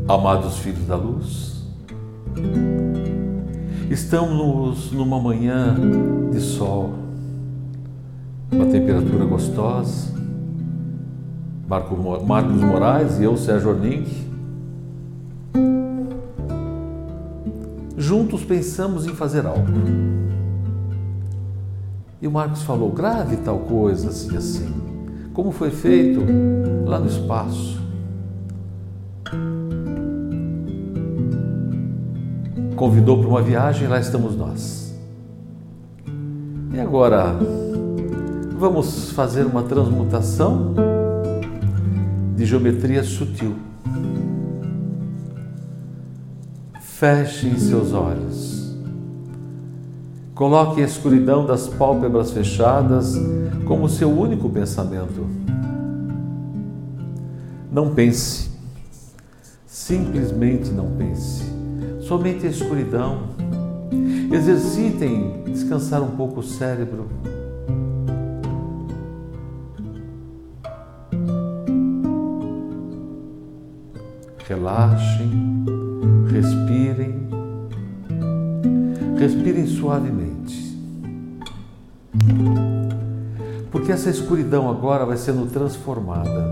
Amados filhos da luz, estamos numa manhã de sol, uma temperatura gostosa. Marcos Moraes e eu, Sérgio Orning, juntos pensamos em fazer algo. E o Marcos falou: grave tal coisa, assim, assim, como foi feito lá no espaço. Convidou para uma viagem, lá estamos nós. E agora, vamos fazer uma transmutação de geometria sutil. Fechem seus olhos. Coloque a escuridão das pálpebras fechadas como seu único pensamento. Não pense. Simplesmente não pense. Somente a escuridão. Exercitem descansar um pouco o cérebro. Relaxem, respirem. Respirem suavemente. Porque essa escuridão agora vai sendo transformada.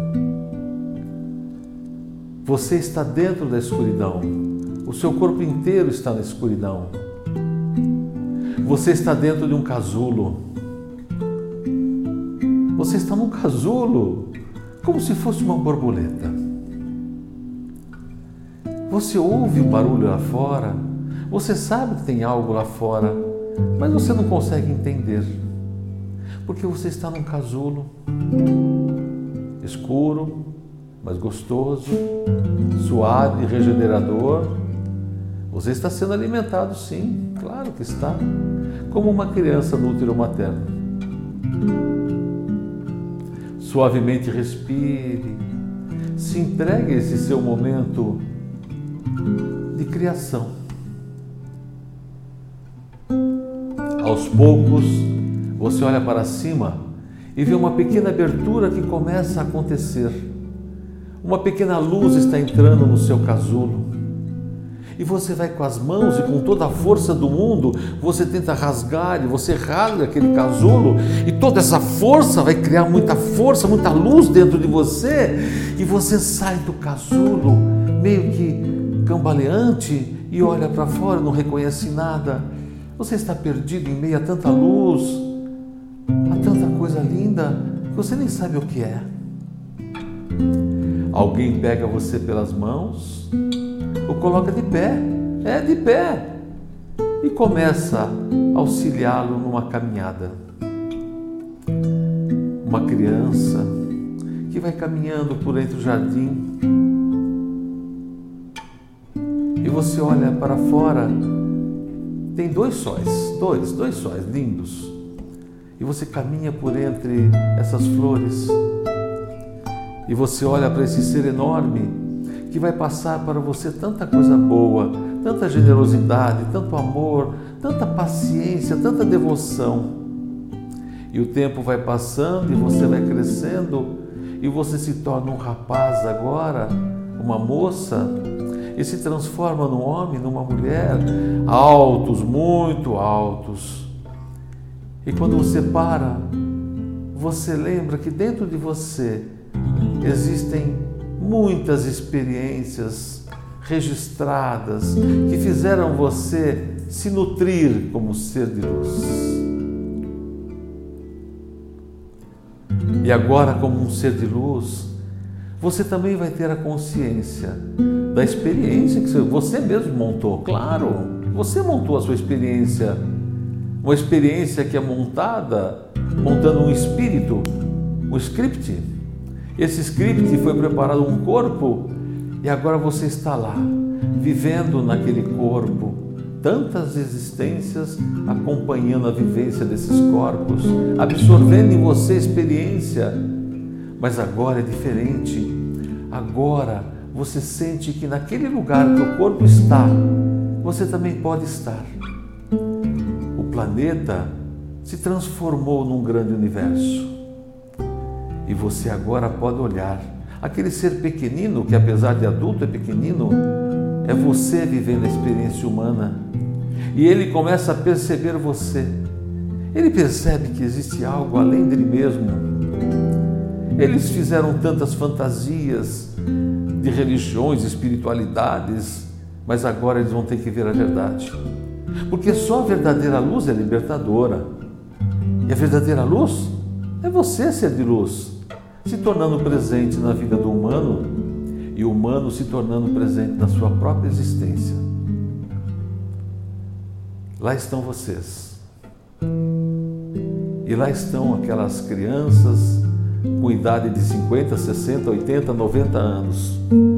Você está dentro da escuridão. O seu corpo inteiro está na escuridão. Você está dentro de um casulo. Você está num casulo, como se fosse uma borboleta. Você ouve um barulho lá fora, você sabe que tem algo lá fora, mas você não consegue entender, porque você está num casulo, escuro, mas gostoso, suave, regenerador. Você está sendo alimentado, sim, claro que está, como uma criança no útero materno. Suavemente respire, se entregue a esse seu momento de criação. Aos poucos, você olha para cima e vê uma pequena abertura que começa a acontecer. Uma pequena luz está entrando no seu casulo. E você vai com as mãos e com toda a força do mundo, você tenta rasgar e você rasga aquele casulo e toda essa força vai criar muita força, muita luz dentro de você e você sai do casulo meio que cambaleante e olha para fora, não reconhece nada. Você está perdido em meio a tanta luz, a tanta coisa linda, que você nem sabe o que é. Alguém pega você pelas mãos, o coloca de pé, de pé, e começa a auxiliá-lo numa caminhada. Uma criança que vai caminhando por entre o jardim, e você olha para fora, tem dois sóis lindos, e você caminha por entre essas flores, e você olha para esse ser enorme, que vai passar para você tanta coisa boa, tanta generosidade, tanto amor, tanta paciência, tanta devoção. E o tempo vai passando e você vai crescendo e você se torna um rapaz agora, uma moça, e se transforma num homem, numa mulher, altos, muito altos. E quando você para, você lembra que dentro de você existem muitas experiências registradas que fizeram você se nutrir como ser de luz. E agora, como um ser de luz, você também vai ter a consciência da experiência que você mesmo montou. Claro, você montou a sua experiência, uma experiência que é montando um espírito, um script. Esse script foi preparado um corpo e agora você está lá, vivendo naquele corpo, tantas existências acompanhando a vivência desses corpos, absorvendo em você experiência, mas agora é diferente. Agora você sente que naquele lugar que o corpo está, você também pode estar. O planeta se transformou num grande universo. E você agora pode olhar Aquele ser pequenino, que apesar de adulto é pequenino, é você vivendo a experiência humana. E ele começa a perceber você. Ele percebe que existe algo além dele mesmo. Eles fizeram tantas fantasias de religiões, espiritualidades, mas agora eles vão ter que ver a verdade. Porque só a verdadeira luz é libertadora. E a verdadeira luz é você ser de luz, se tornando presente na vida do humano e o humano se tornando presente na sua própria existência. Lá estão vocês. E lá estão aquelas crianças com idade de 50, 60, 80, 90 anos.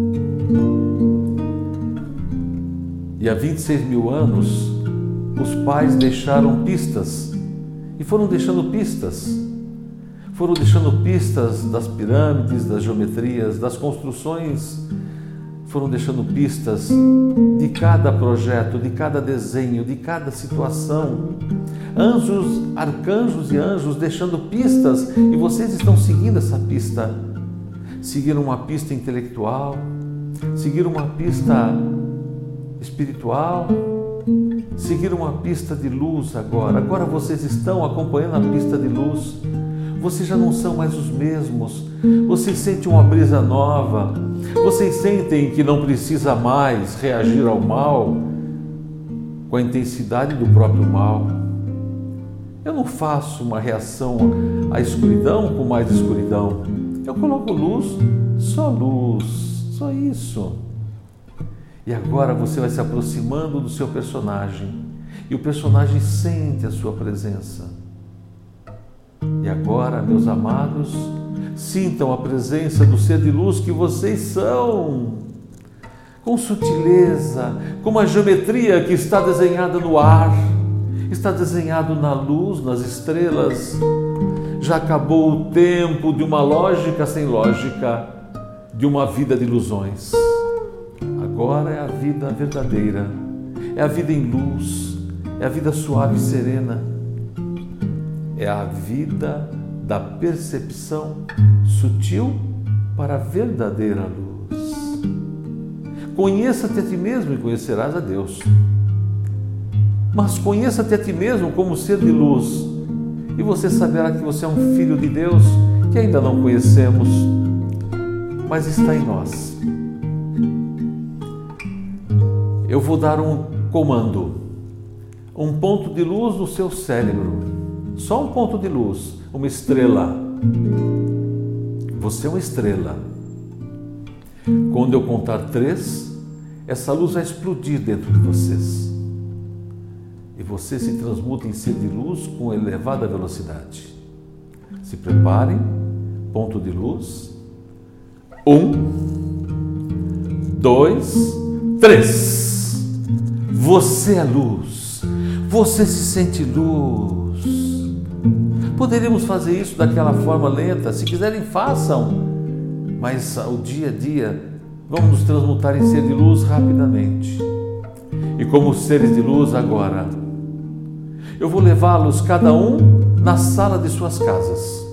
E há 26 mil anos, os pais deixaram pistas. E foram deixando pistas. Foram deixando pistas das pirâmides, das geometrias, das construções. Foram deixando pistas de cada projeto, de cada desenho, de cada situação. Anjos, arcanjos e anjos deixando pistas, e vocês estão seguindo essa pista. Seguiram uma pista intelectual, seguiram uma pista espiritual, seguiram uma pista de luz agora. Agora vocês estão acompanhando a pista de luz. Vocês já não são mais os mesmos. Vocês sentem uma brisa nova. Vocês sentem que não precisa mais reagir ao mal com a intensidade do próprio mal. Eu não faço uma reação à escuridão com mais escuridão. Eu coloco luz, só isso. E agora você vai se aproximando do seu personagem. E o personagem sente a sua presença. E agora, meus amados, sintam a presença do ser de luz que vocês são. Com sutileza, como a geometria que está desenhada no ar, está desenhado na luz, nas estrelas. Já acabou o tempo de uma lógica sem lógica, de uma vida de ilusões. Agora é a vida verdadeira, é a vida em luz, é a vida suave e serena, é a vida da percepção sutil para a verdadeira luz. Conheça-te a ti mesmo e conhecerás a Deus. Mas conheça-te a ti mesmo como ser de luz, e você saberá que você é um filho de Deus que ainda não conhecemos, mas está em nós. Eu vou dar um comando, um ponto de luz no seu cérebro, só um ponto de luz, uma estrela. Você é uma estrela. Quando eu contar 3, essa luz vai explodir dentro de vocês. E você se transmuta em ser de luz com elevada velocidade. Se preparem, ponto de luz. 1, 2, 3. Você é luz. Você se sente luz. Poderíamos fazer isso daquela forma lenta. Se quiserem, façam. Mas ao dia a dia, vamos nos transmutar em ser de luz rapidamente. E como seres de luz agora, eu vou levá-los cada um na sala de suas casas.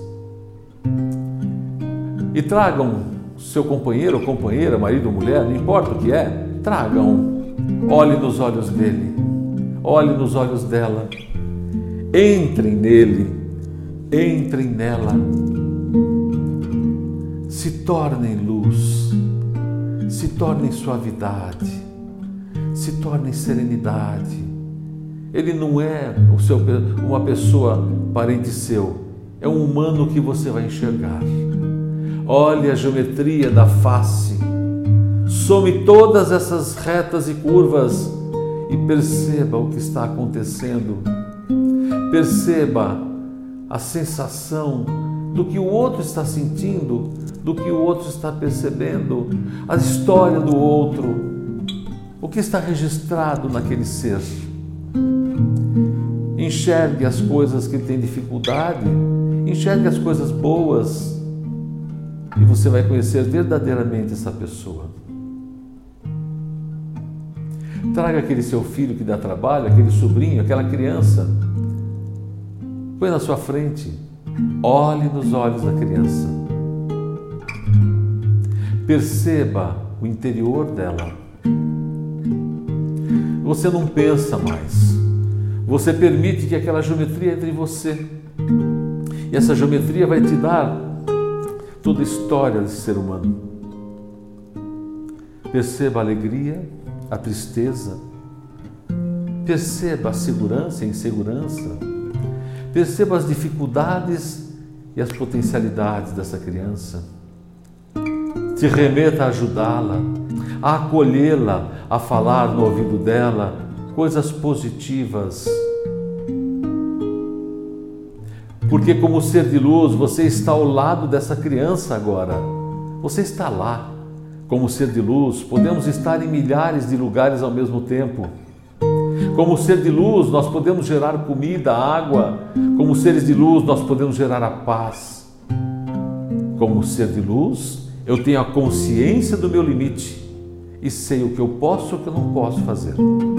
E tragam seu companheiro ou companheira, marido ou mulher, não importa o que é, tragam. Olhe nos olhos dele, olhe nos olhos dela. Entrem nele, entrem nela. Se tornem luz, se tornem suavidade, se tornem serenidade. Ele não é uma pessoa parente seu, é um humano que você vai enxergar. Olhe a geometria da face, some todas essas retas e curvas e perceba o que está acontecendo. Perceba a sensação do que o outro está sentindo, do que o outro está percebendo, a história do outro, o que está registrado naquele ser. Enxergue as coisas que tem dificuldade, enxergue as coisas boas e você vai conhecer verdadeiramente essa pessoa. Traga aquele seu filho que dá trabalho, aquele sobrinho, aquela criança. Põe na sua frente. Olhe nos olhos da criança. Perceba o interior dela. Você não pensa mais. Você permite que aquela geometria entre em você. E essa geometria vai te dar toda a história desse ser humano. Perceba a alegria, a tristeza. Perceba a segurança e a insegurança. Perceba as dificuldades e as potencialidades dessa criança. Se remeta a ajudá-la, a acolhê-la, a falar no ouvido dela coisas positivas. Porque como ser de luz, você está ao lado dessa criança agora. Você está lá. Como ser de luz, podemos estar em milhares de lugares ao mesmo tempo. Como ser de luz, nós podemos gerar comida, água. Como seres de luz, nós podemos gerar a paz. Como ser de luz, eu tenho a consciência do meu limite e sei o que eu posso e o que eu não posso fazer.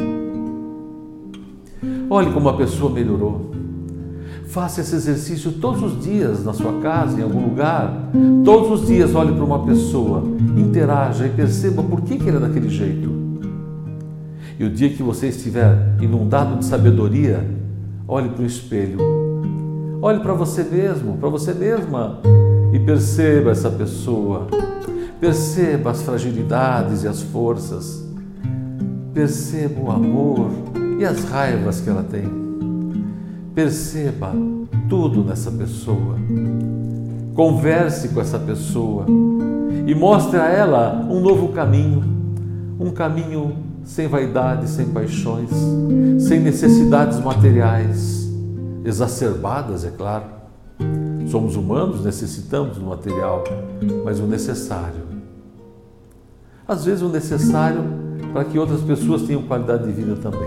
Olhe como a pessoa melhorou. Faça esse exercício todos os dias na sua casa, em algum lugar. Todos os dias olhe para uma pessoa, interaja e perceba por que ele é daquele jeito. E o dia que você estiver inundado de sabedoria, olhe para o espelho. Olhe para você mesmo, para você mesma e perceba essa pessoa. Perceba as fragilidades e as forças. Perceba o amor e as raivas que ela tem. Perceba tudo nessa pessoa. Converse com essa pessoa e mostre a ela um novo caminho. Um caminho sem vaidade, sem paixões, sem necessidades materiais, exacerbadas, é claro. Somos humanos, necessitamos do material, mas o necessário. Às vezes o necessário para que outras pessoas tenham qualidade de vida também.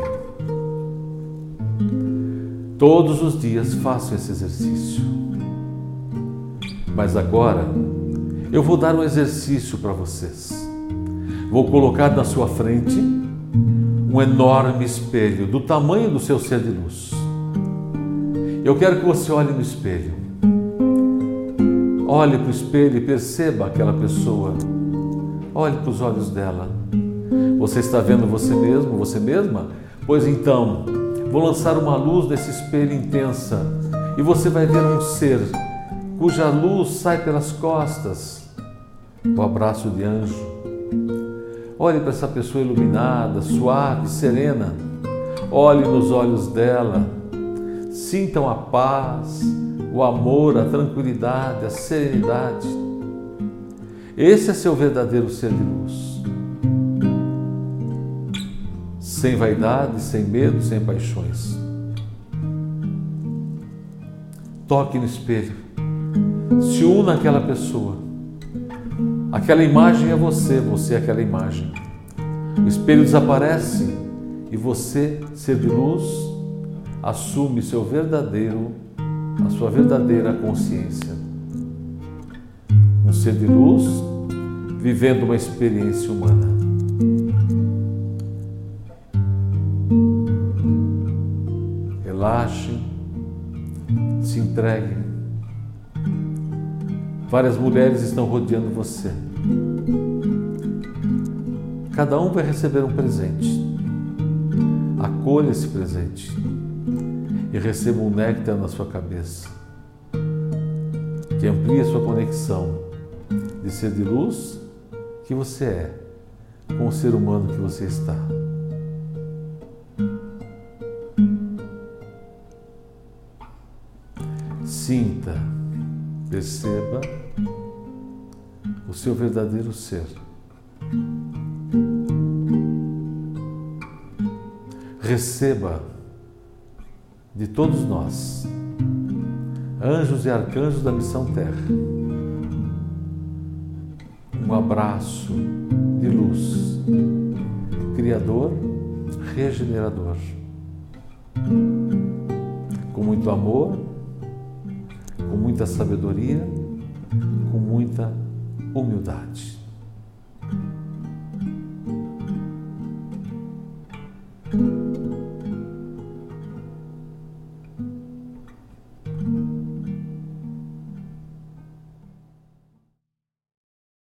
Todos os dias faço esse exercício. Mas agora eu vou dar um exercício para vocês. Vou colocar na sua frente um enorme espelho do tamanho do seu ser de luz. Eu quero que você olhe no espelho. Olhe para o espelho e perceba aquela pessoa. Olhe para os olhos dela. Você está vendo você mesmo, você mesma? Pois então, vou lançar uma luz nesse espelho intensa e você vai ver um ser cuja luz sai pelas costas, o abraço de anjo. Olhe para essa pessoa iluminada, suave, serena. Olhe nos olhos dela. Sintam a paz, o amor, a tranquilidade, a serenidade. Esse é seu verdadeiro ser de luz. Sem vaidade, sem medo, sem paixões. Toque no espelho. Se una àquela pessoa. Aquela imagem é você, você é aquela imagem. O espelho desaparece e você, ser de luz, assume a sua verdadeira consciência. Um ser de luz vivendo uma experiência humana. Relaxem, se entreguem. Várias mulheres estão rodeando você. Cada um vai receber um presente. Acolha esse presente e receba um néctar na sua cabeça, que amplie a sua conexão de ser de luz que você é com o ser humano que você está. Sinta, perceba o seu verdadeiro ser. Receba de todos nós, anjos e arcanjos da Missão Terra, um abraço de luz, criador, regenerador, com muito amor, com muita sabedoria, com muita humildade.